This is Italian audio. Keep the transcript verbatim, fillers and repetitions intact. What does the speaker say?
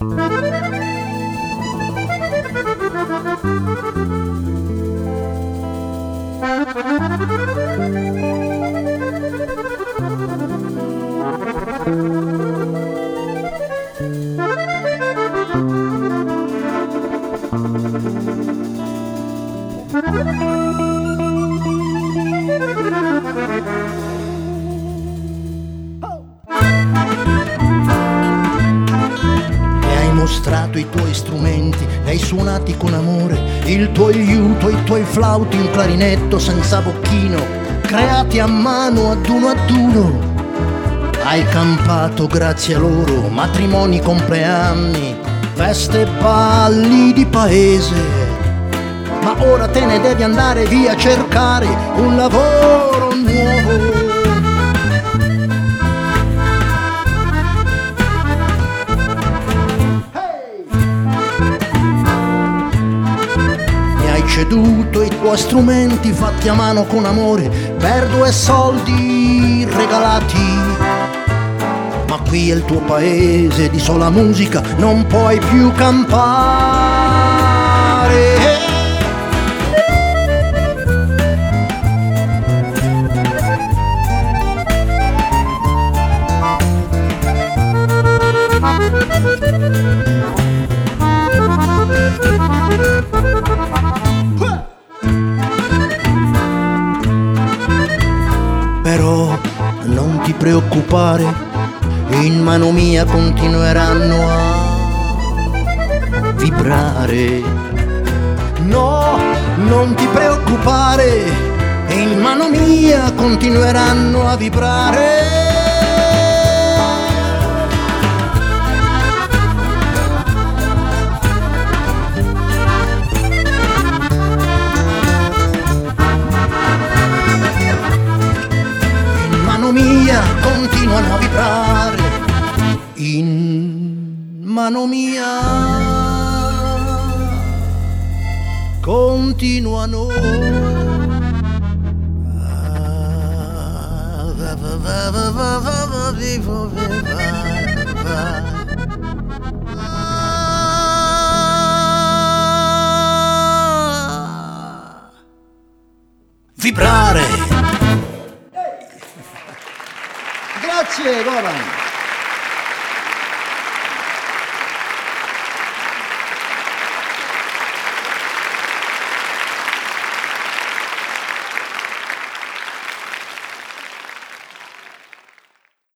Mostrato i tuoi strumenti, li hai suonati con amore, il tuo liuto, i tuoi flauti, un clarinetto senza bocchino, creati a mano ad uno ad uno. Hai campato grazie a loro, matrimoni, compleanni, feste e balli di paese. Ma ora te ne devi andare via a cercare un lavoro nuovo. Ceduto i tuoi strumenti fatti a mano con amore per due soldi regalati. Ma qui è il tuo paese, di sola musica non puoi più campare. Però non ti preoccupare, in mano mia continueranno a vibrare. No, non ti preoccupare, in mano mia continueranno a vibrare. Mia continuano a vibrare, in mano mia continuano a vibrare. Grazie, Goran.